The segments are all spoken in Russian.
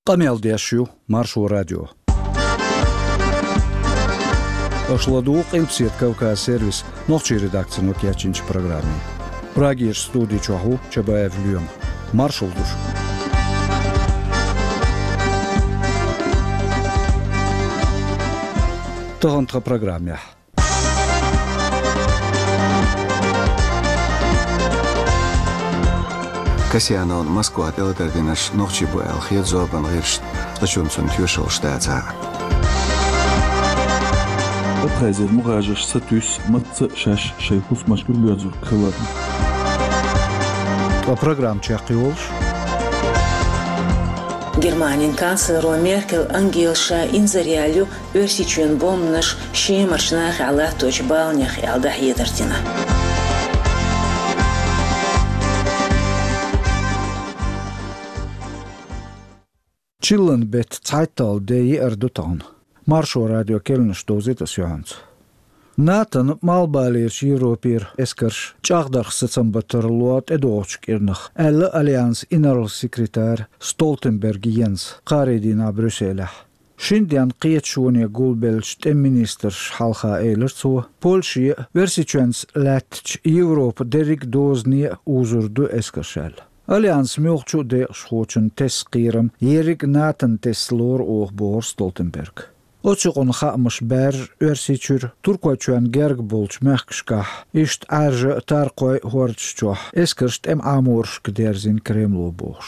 Qamyaldiyashyu Marşu Radio. Ošladu Qilpsiet Kavkaz servis noqči redakciju kjačinč programi. Pragir studi čahu Čabaev Lyum. Maršuldur. Tohontra programja. Kasjana on Moskva teletardinas noqčibuel hiedzoban hirst lachunsun tjushal štācā. Отразил муражеш сатюс матца шаш шейхус машкур бёзур кылы. По программ чақиолш. Германин канцлеру Меркель Ангелша инзариалю өрсичүн бомныш шемаршнах ала точбалнях алда едертина. Chillen bet Zeital de erdutan. Maršo radio kelniš dozitas Johans. Natan malbālies Europir eskarš čāgdarx sacambatarluat edočkirnach. Elle Allians Innersekretär Stoltenberg Jens qaridina Brüsselah. Šindien qietšonie gulbelš ministrs halqa eilertso Polši versičens lätč Europa derik doznie uzurdu eskaršel. Allians mjölkju de schochen tesqiram Erik Nathan Teslor ogbor Stoltenberg. Oçuqun xamış ber örsiçür Turkoçuan gerg bolç mehkşkah ist arje tarqoy horççoh eskirst amurşk derzin Kremlo boş.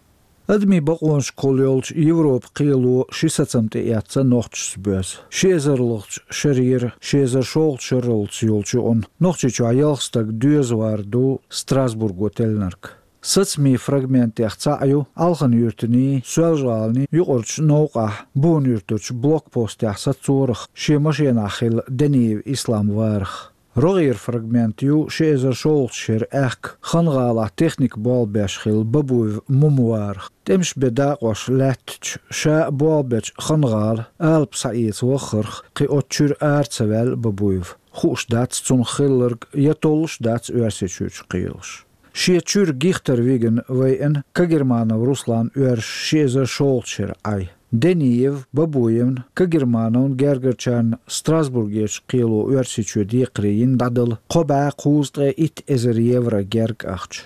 Admi baqonş qolyolç Evrop qiylu şisatsamte yatsa noqçsböz. Şezerluqç şerir şezer şolçırılç yolçu on noqççu ayalstag düz vardu Strasburg otelnark. Satsmi fragmenti axtsa'yu alğan yurtuni sualjalni yuqorç noqa bun yurtuç blokposti axsatsurx şemaşen axil deniv islam varx. Rogir fragmentiyu şezer şolçşer axk xanğala texnik balbeşxil babuv mumvarx. Temş bedaqoş lätç şa balbeç xanğal alp sa'it waxırx qi otçür artsevel babuv. Xuşdats tsun xillerg yatolş dats örseçüç qiyılş. Šie gichter vigen vajen Kagermanov Ruslan šezer šolčer ai. Deniev babujevn Kagermanov gergerčan Strasburgieč qilo örsiçü diqriyin dadıl qoba quztre it ezer evra gerg axç.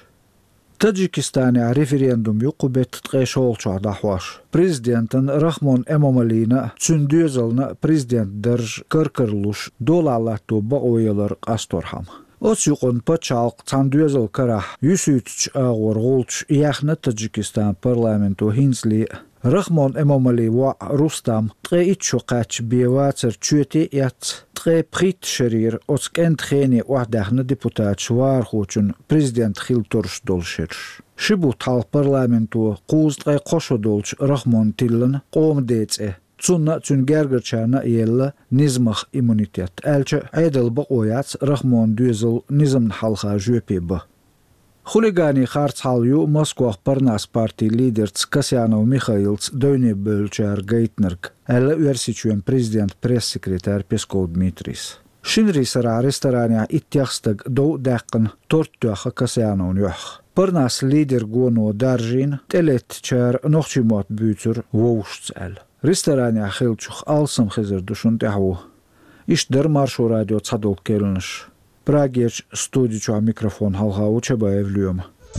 Tadjikistani referendum yuqubet tqe şolçar dahwaş. Prezidentin Rahmon Emomali'na tsündüzelna prezident derj kırkırluş dolalatu baoyalar qastorham. Oçuqun paçalq tsandüzel karah yüsütç ağorgolç yaxna Tadjikistan parlamentu hinsli Rahmon Emomali wa Rustam tqe itçu qaç bevatser çöte yat tqe prit şerir oçkent xeni wahdahna deputat şwar xoçun prezident xiltorş dolşer. Şibu tal parlamentu quztqe qoşodolç Rahmon tillen qomdetse Цунна цюнгергерчана ела низмах иммунитет. Элче айдал бaqoyats Rahmon düzel nizm halqa jöpeba. Xuligani xartshalyu Moskva Parnas parti liderts Kasyanov Mikhails Döynebölçer Geitnerg. Elle versiçuen prezident pressekretär Peskov Dmitris. Şinrisara restorania itjaxstag do daqın torttuaxa Kasyanov nyox. Parnas lider gono darjin teletçer noqçimot bütsür vovştsel. Restorania xilçux alsım xizir duşun tehvu. İşder Marşu Radio Tsadol kelniş. Prageç studiçu mikrofon halqa Çabaev Lyum.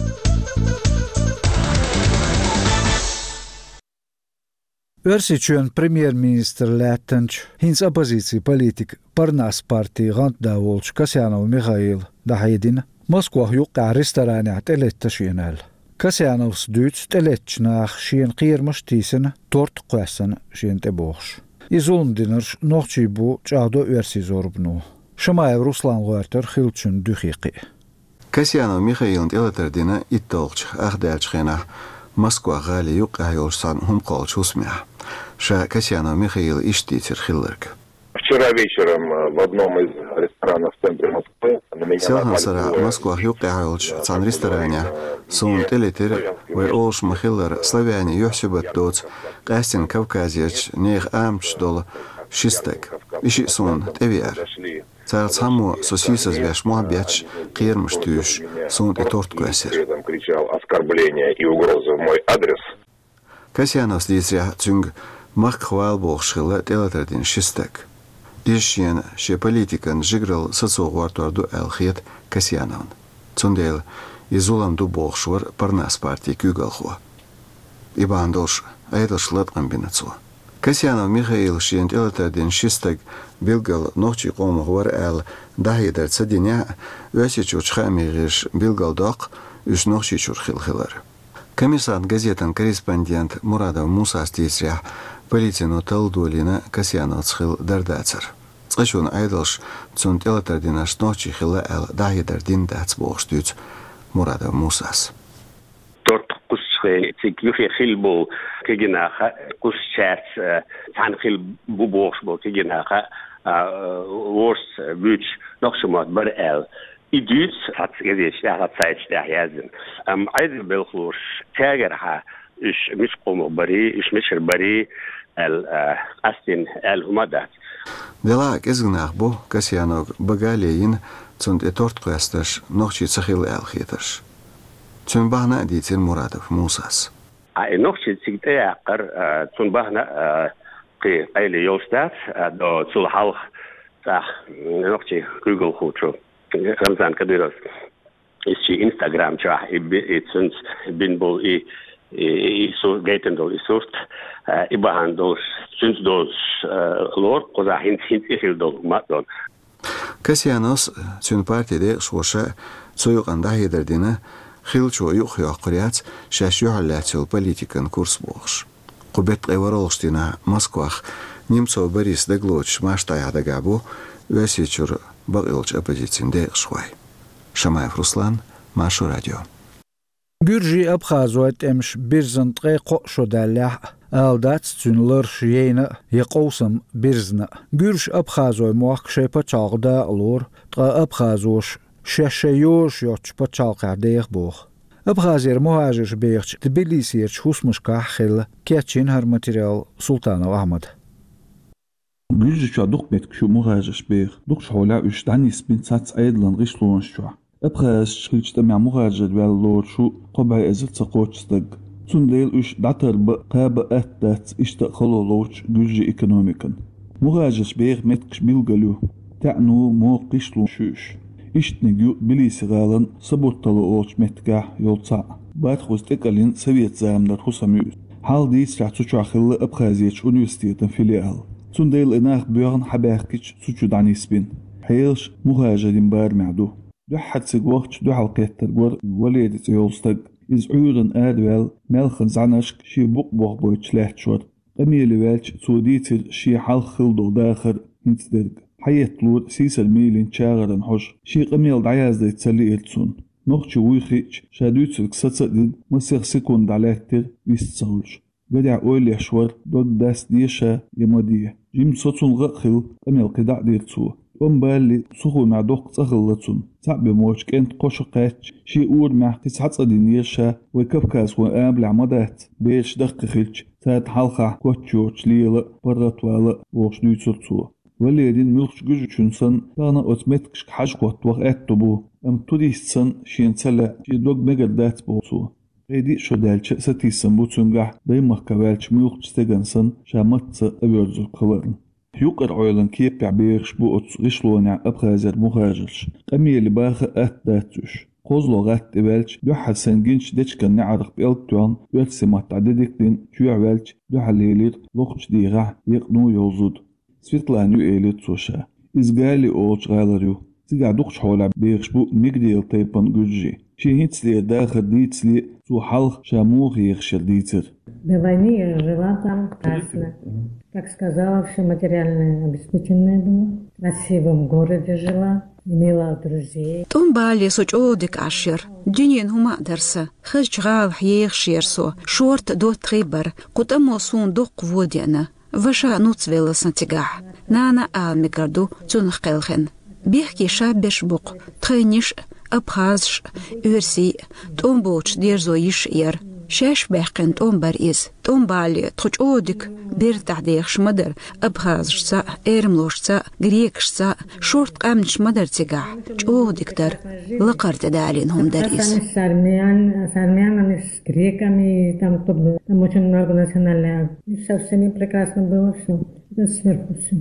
Örsiçön premier minister Lättenç hins opoziciya politik Parnas parti gantdavolç Kasyanov Mikhail dahidin Moskva yuqqa restorania teletçinel. Kasyanovs düts teletçnach şien qirmaş tisen tort qasan şien tebox. İzulmdiners noqçi bu çağda örsizorbnu. Şamaev Ruslan Goerter xilçün düxiqi. Kasyanov Mikhail teletardina ittolç axdalçxena Moskva gali yuqqa yolsan humqolç usmya. Ша Kasyanov Mikhail iştiter xillerg. Вчера вечером в одном из ресторанов в центре Москвы на меня Сэлхансара Москва юққаалч цан ресторане сун телетер вер олш махиллер славяне юхсибат доц қастин Кавказияч нех амч дол шистек иши сун тевиар царц хаму сосисас вяш муабяч қирмш тюш сун и торт квасер. Кричал оскорбления и угрозы в мой адрес. Kasyanos dīsrjā cung mak hvalboğşıla telatardin şistek. İşyen şe politikan jigral sacoğvartordu elxiyet Kasyanon. Cundel izulam du boğşvar parnas partij kügalxo. İbandoş aydalşlat kombinatso. Kasyanov Mikhail şen telatardin şistek bilgal nohçi qomuğvar el dahidar tsadinja ösiçu çxamiriş bilgal daq üs nohçi çurxilxilar. Комиссар газетан корреспондент Muradov Musas dīsrjā policino taldolina Kasyanovs xil dardācar. Цqashun aydalş cun telatardina şnohçi xila el dahidar din dāc boğştūc Muradov Musas. Yuhi xilbo kiginaha kuschat tan xil bu boğşbo kiginaha wors büç noxumat bar el idüt hat gedeş hat sayçta yazın aydı belxur tagerha iş mis qomu bari iş misr bari el astin el humadat Delak izgnah bu Kasyanov bagaleyin cun etort qastaş noxçi tsxil elxiyetaş. Cun bahna ditir Muradov Musas. Ay noxçi tsigte yaqar cun bahna qi qayli yolstat do sul halq ta noxçi Google khutro Ramzan Kadyrov isçi Instagram çah itsins binbol so gaitendol isort ibahandos syns dos lor qoza hint ihildol matdon Kasyanos cun partide şoşa soyuqanda hederdine xilço yuqyaqriyat şaşyuhalatsil politikan kurs boğş. Qubet qevarolştina Moskvah Nemtsov Boris Dagloch mashtayada gabu ösiçur bagılç opozitsinde şvay. Şamayev Ruslan, Maşu Radyo. Gürji Abxazoyt emş birzantqe qoşodallah aldat cünler şiyena yaqowsam birzna. Gürj Abxazoy muaq şepa çağda olur, qa Abxazoş şeşeyoş yoçpa çağqadeyx boğ. Abxaziyer muhajir beyx Tbilisiyerç husmuşqa xil keçin har material Sultanov Ahmad. Gürjü duqmet şu muhajir beyx duq şola üç danis bin sats aydlan rişlonşu. Abxaz şilçta ma muhajir vello şu qobay ezit saqoçstag. Sundel üç datar ba qaba atdat işte xololoç gürjü ekonomikan. Muhajir beyx metkş bilgalu ta'nu moqişlon şuş. İştnegü bilisigalan sabottalı olç metkah yolsa. Batxuz tekalin Sovyet zamlar husamüz. Hal dis çaçuçaxılı Abxaziyech Üniversitetin filial. Sundel enaq buyağın habaqkiç suçu danisbin. Hayılş muhajirin barmadu. Duhat sigwaqç du halqettar war walidit yolstag. İz'uran adwal melxin zanaşk şi buqbuq boyçlahçur. Qamili velç suditir şi halxıldo daxir hintsderg. حيطلور سيسل ميلين شاغرن حش شي قميل دعياز دي تسلي إلتسون نوخش ويخيش شادوت سكساتسدين مسيخ سيكون دعلاتر ويستسولش قدع أولي أشوار دوك داس ديشا يمادية جيم ساتسون غاقخل قميل قدع ديرتسو بالي سخو مع دوق تسخلتسون تعب موش كنت قشقاتش شي أور مع قسحة صدين يشا ويكفكاس وقابل عمدات بيش دقخلش تات حلقة كوتشوش ليلة براتوالا ووش دوتسو وليدين ملخش جوج چونسن دانا اوتماتيك حاج قوت وقت بو ام توديسن شين سلا شي دوغ ميغدات بوسو قيدي شو دالچ ستيسن بو چونغا دايما كوالچ ملخش تگنسن شامت ابيرزل قلرن يقر عيلن كيب بيعبيرش بو اوتس ريشلونا ابخازر مهاجرش قميل باخ اتداتوش قوزلو غات دبالچ دو حسن جنش دچكن نعرق بيلتوان ويرسمات عددكدين شوع والچ دو حليلير لوخش ديغا يقنو يوزود Svetlana Elit Sosha. İzgali olç galaryu. Sigaduk çola beğş bu migdil taypan gürji. Şehitsli daxil ditsli su halq şamuh yexşir ditir. До войны я жила там прекрасно. Как сказала, все материально обеспеченная была. В красивом городе жила. Имела друзей. Томбали сочодик ашир. Динин хума дарса. Хыжгал хьехширсо. Шорт до трибар. Кутамо сун до qvodena. Ваша нуцвела сантигах. Нана алмигарду цунх келхен. Бехки шабеш бук. Тхайниш Абхазш Үрси Томбоч дерзо иш ер. شاش بحقن توم برئيس توم بالي تخجودك بير تعديخ شمدر أبخاز شسا إيرملوش شسا غريك شسا شورت قامن شمدر تيقع جودك در لقر تدالينهم درئيس Армяна с греками, там очень много национальных. Совсем прекрасно было все. Это сверху все.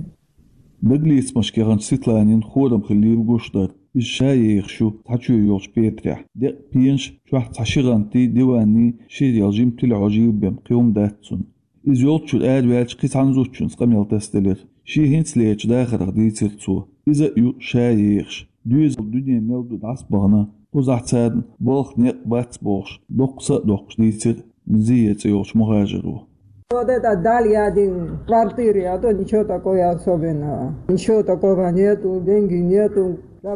بجليس مشكلة ستلانين خودم خليل جوشدار الشايخ شو تحشو يوش بيتريح دق بينش شو تحشيغانتي ديواني شيريال جيم تلعجيب بيم قيوم داتسون إز يولت شو الآد والش قيس عن زوتشون سقميل تستلر شي هنس ليش داخل غدي تسرتسو إذا يو شايخش دوز الدنيا ميلدو داس بغنا وزعت سادن بوخ نيق باتس بوخش دوقصة دوقش ديتر مزية يوش مغاجرو Вот это дали один квартиры, а то ничего такого особенного. Ничего такого нету, деньги нету.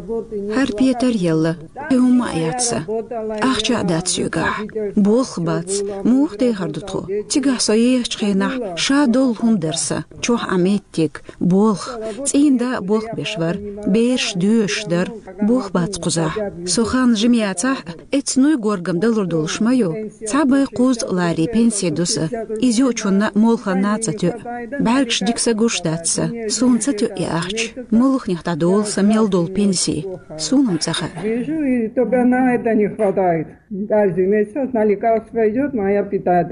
هر بيتر يلا يوم ما ياتسا أخشى دات يوغا بولخ باتس موخ دي هردتو تيغا صييح شخينا شادول هم درسا چوح عميتيك بولخ تين دا بولخ بشور بيرش دوش در بولخ باتس قزا سوخان جميعتا اتنوي غورغم دلور دولش مايو تابي قوز لاري بنسي دوسا إزيو چونا مولخا ناتسا بعرقش ديكسا گوش داتسا سونسا تو يأخش مولخ نيختا دولسا ميل дол пенсии. Суном цаха. Вижу, и только на это не хватает. Каждый месяц на лекарство идет, моя питает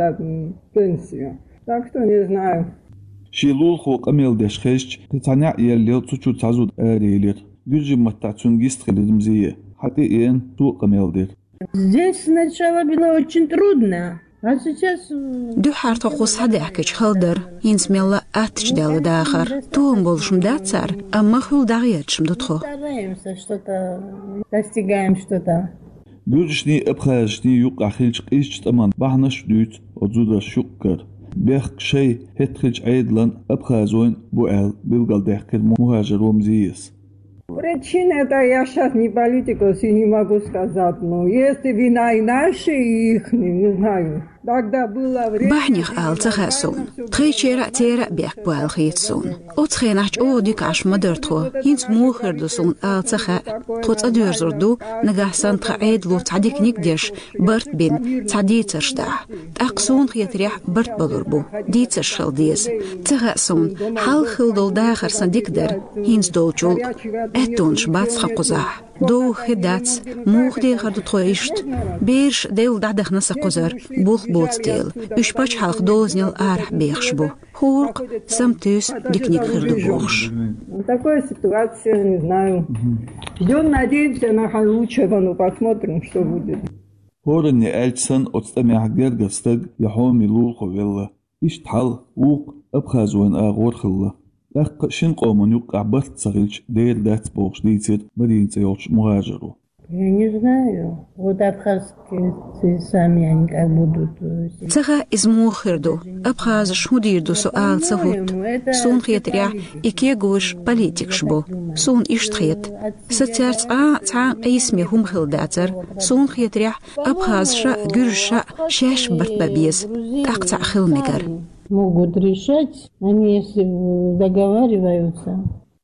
пенсию. Так что не знаю. شيلول خوق أميل دشخيش تتعنع يلي تشو تعزود آريلير جوجي متعتون جيست خلدمزية حتى إين توق أميل دير. Здесь сначала было очень трудно. А сейчас... دو حارتو قوس حداكش خلدر ينسميلا أتش دال داخر توم болшым дацар أما خل داغياتشم дутхо Стараемся что-то, достигаем что-то. جوجشني أبخاجني يوق أخيلش قيش تأمان بحنش دوت وزودا شكر بيخ شي هتخلش عيدلان أبخازوين بوال بلغال داخل مهاجر ومزيس. Причина это я сейчас не политикус и не могу сказать, но если вина и наши, и их, не знаю. Тогда было время... بحنيخ آل تخاسون تخيشيرا تيرا بيخ بوال خيتسون وتخيناش ديك عش مدرتخو ينس موخر دوسون آل تخا تخوت أدور زردو نقاسان تخعيد لو تعديك نيكديش برت بين تعديترش دا تأقسون خيتريح برت بلوربو ديترش خل ديز تخاسون حال خل دول داخر سنديك در ينس دولجول اتونش باتس خاقوزاح دو خداتس موخ دي خردو تخويشت بيرش ديل دعدخ نسا قزر بوخ بوتستيل اشباش حلق دوزنيل آرح بيخشبو خورق سمتوس ديكنيك خردو بوخش. Такая ситуация, не знаю. Ждем, надеемся на лучшего, но посмотрим, что будет. هورني ألتسن أتستمع جرجستج يحومي لول خويلا إشتحل ووق أبخازوين آغور خلا أخ شن قومن يوقع برت صغيرش دير دات بوش ديتر مدينة يوش مهاجرو. Я не знаю. Вот абхазские сами они как будут... تغا إزمو خردو أبخاز شهودير دو سؤال سهوت سون خيتريا إكي غوش بليتك شبو سون إشتخيت ستيرت تعان قيسمي هم خلداتر سون خيتريا أبخاز شا جرشا شاش برت بابيز تقطع خلمجر Могут решать, они если договариваются.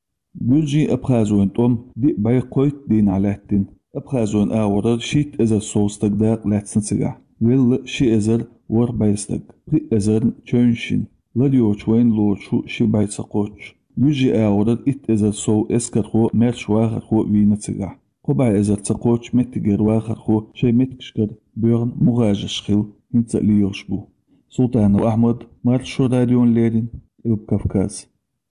جوجي أبخازوين توم دي باي قويت دين علاتين أبخازوين آورر شيت إزر صوستك داق لاتسن سجع ويل شي إزر ور بايستك بي إزر تشونشين لديوش وين لوشو شي بايتساقوش جوجي آورر إت إزر صو إسكر خو مرش واخر خو وينت سجع قبع إزر تساقوش متجر واخر خو شي متكشكر بيرن مغاجش خيل هنت ليوش بو سلطان وأحمد مرشو راديون ليرين إلب كافكاز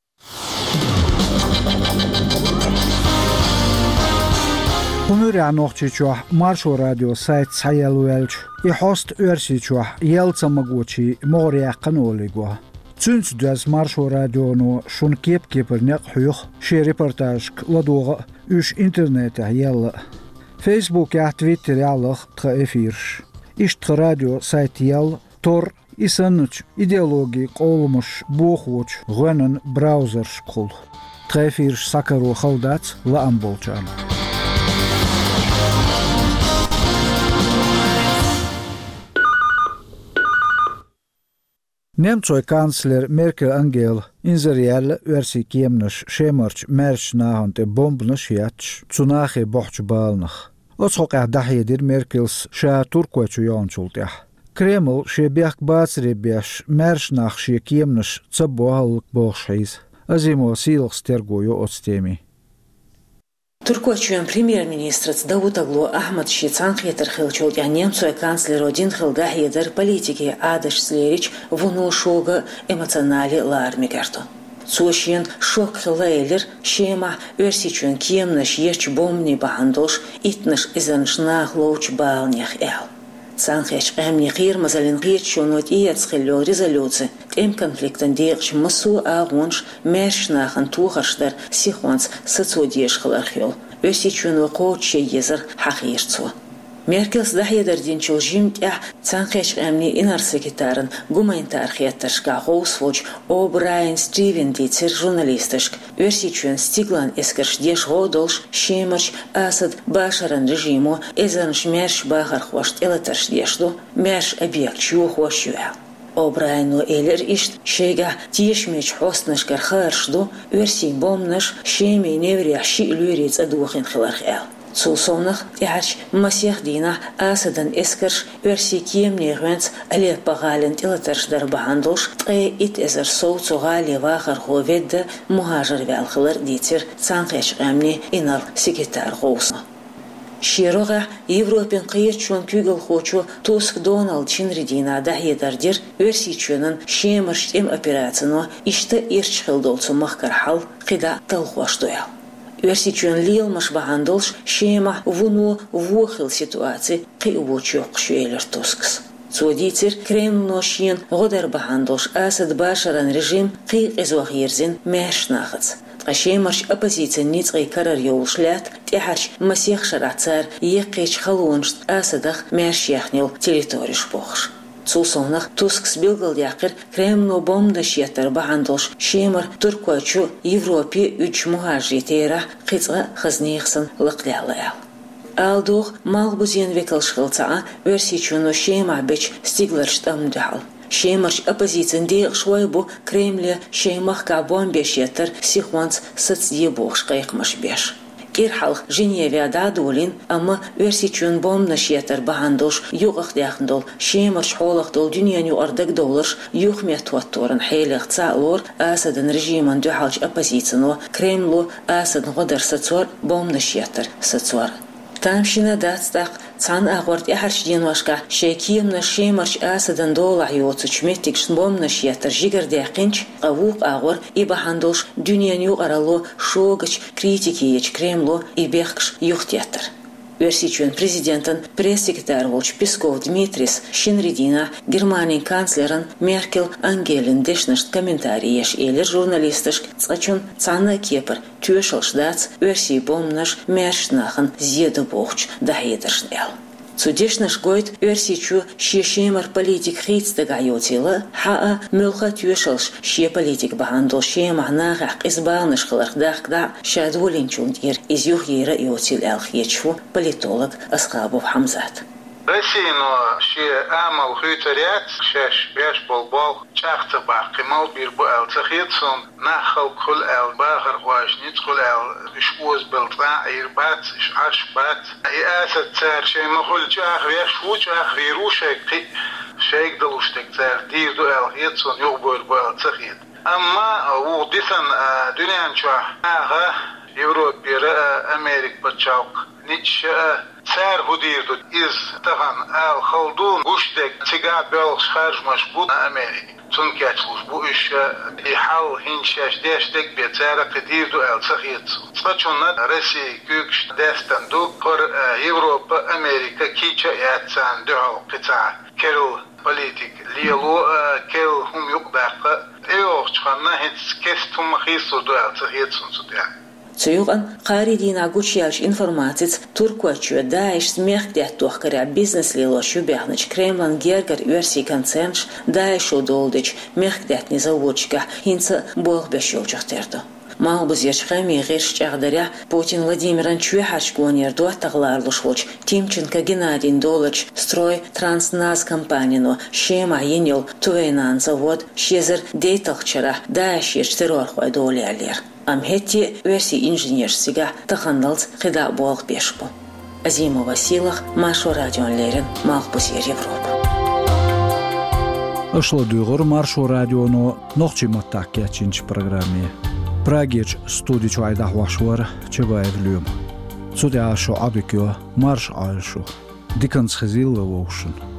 Humura nochchichuah Marsho Radio site sayalwelch I host ursichuah yeltsa maguchi moria qanoligwa Tsuns daz Marsho Radio no shun kep nek huyuch she reportage ladoga ush internet yella Facebook ja Twitter yallah tra efirsh Isht radio site yell tor isanch ideologi qolmush bokhwoch gwanan browser skol Trefirsh sakaro khaldat la ambolchan Nemcoy kancler Merkel Angela inzerielle versi kiemnus schemerch merch nahante bombnus yach tsunache bochbalnach. Otshoq dahyedir Merkels sha turkochu yonchultah. Кремл шебях бацребяш мершнах ше кемнаш цабуал болшайз. Азимо силх стергою отстеми. Туркочуен премьер-министр Давутоглу Ахмад Шицанхетер хилчол я немцу канцлер один хилгахедер политики Адаш Слерич вунушуга эмоционали лармигарту. Цушин шок хилейлер шема версичуен кемнаш еш бомни бахандош итнаш изаншнах лоуч балнях эл. Цанхеш эмни гир мазалин гирчунот иецхило резолюции тем конфликтен дирч масу агунш мершнахан тухарштер сихванс социодешхлархил версичуен коуче езер хахирцу. Меркелс дахедер динчил жимтя цанхеш эмни инарсекитарен гуманитархияттершка гоусвоч О'Брайен Стивен дицер журналистышк версичуен стиглан эскерш деш годолш шемерш Асад башаран режиму эзернш мерш бахархвашт элатерш дешлу мерш объект чухвашуя. О'Брайену элер ишт шега тишмеч хостнышкар харшду верси бомнаш шеми неврия шилюриц адухин хилархел. Цусонах яч масех дина Асадан эскерш верси кемни гвенц але багален илатерш дар бахандош ит эзер соуцугали вахар ховедда мухажир вялхлар дитер цанхеш эмни инал секретар гоуса. Широга Европен кыйырчуан күгел хочу Туск Дональд Чинридина дахедардир версичуанын шемерш эм операцияно иште ирчхилдолцу махкархал кида талхуаштуял. Версичуан лилмаш бахандолш шема вуну вухил ситуации кыйвучук шуэлер Тускс. Цудитер Кремношин годар бахандолш Асад башаран режим кый эзуахирзин мэшнахац. Шемерш оппозиция ницгай карар ёлшлят тяхарш масех шарацар еккеч халунш Асадах мэшяхнил территориш бохш. Цусонах Тускс билгал якыр Кремно бомда шиятар бахандолш шемер туркуачу Европе үч мухажитера кыцга хызнихсын лыклялаял. Алдух малбузен векалшхылца версичуно шема беч стиглерштамдал. Шемерш оппозициен дек швайбу Кремле шемах ка бомбешетер сихванс соцдебух шкайкмаш беш. Ирхалх Женеве дадулин, ама версичуен бомнашетер бахандош югах дяхндол шемерш холах дол дюняню ардак долларш юхмет туатторен хейлах цаалор Асаден режиман дюхалч оппозицину Кремлу Асаден годар сацуар бомнашетер сацуар. Тамшина дацтак цан агвард яхарш денвашка шейкиемна шемерш Асаден дола йоцуч метикш бомнашетер жигардяхинч авук агвар и бахандош дюняню арало шогач критикиеч Кремлу и бехкш юхтетер. Версичуен президентен пресс-секретарь Волч Песков Дмитрис Шинридина Германии канцлерен Меркел Ангелин дешнашт комментариеш элер журналистышк цачун цана кепер тюшалшдац версии бомнаш мершнахен зеду бохч дахедершнел. Цудешнаш гойт версичу шемер политик хитстага йотила хаа мылха тюшалш ше политик бахандол шемахнахах избалныш хлардахда шадулинчундир из юхера йотил алхечу политолог Асхабов Хамзат. Россия ши амал хуйтерят шеш беш болбол чахта бақимал бирбу алцахитсон нахал кул ал багар важнит кул ал бишуз белтра ирбат ашбат иасат цар ши махул чах вешу чах вирушек шейк далуштек цар дирду ал хитсон юбор бу алцахит amma u disan dünyan çağ Европа Америк бачак нич цар худирду из тахан ал халдун гуштек тига бел шаржмаш бу Америк тункачлуш бу иш ихал хиншаш дештек бецара кдирду ал цахит стачонна Россия күкш дестанду кор Европа Америка кича ятсан дол кица кел политик лиелу кел хум юкдак эохчханна хец кестум хису дол цахит сунсудя Цюган Харидина Гучьяш информациц Туркуачу Даиш смехтя тухкаря бизнес лилошу бяхнач Кремлан Гергер версий концернш Даишу долдыч мехтят незаводчика хинца бог бешёвчахтерду. Малбузеш хами геш чагдаря Путин Владимиран Чуяхашкуанер дуатагларлушвоч Тимченко Геннадий Долыч строй Трансназ компанину шема енил Туэйнан завод шезер дейталчара Даишеш террорхвай долялер. Амхетти версии инженерсига тахандалц хида болх бешпу. Азимова силах Машу радион лерен Малбузер Европа. Ошла дюгор маршо радионо нохчиматтак ячинч программе. Прагич студичу айдах вашвар чебаев люм. Цуде ашо абикё марш альшо. Диканс хазилла вошен.